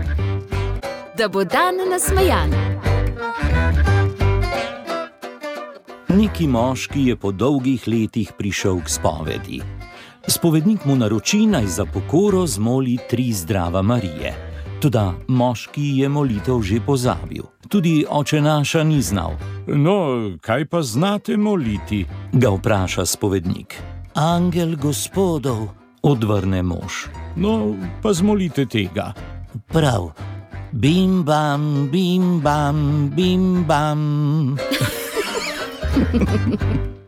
Da bo dan nasmejan. Neki moški je po dolgih letih prišel k spovedi. Spovednik mu naroči, naj za pokoro zmoli 3 zdrava Marije. Toda moški je molitev že pozabil. Tudi oče naša ni znal. No, kaj pa znate moliti? Ga vpraša spovednik. Angel Gospodov, odvrne mož. No, pa zmolite tega. Prav. Bim bam, bim bam, bim bam.